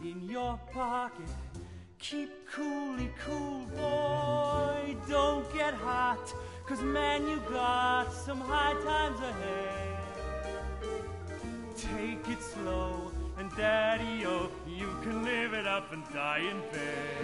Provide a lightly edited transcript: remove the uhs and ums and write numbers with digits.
in your pocket. Keep coolly cool, boy. Don't get hot, 'cause man, you got some high times ahead. Take it slow, and daddy-o, you can live it up and die in bed.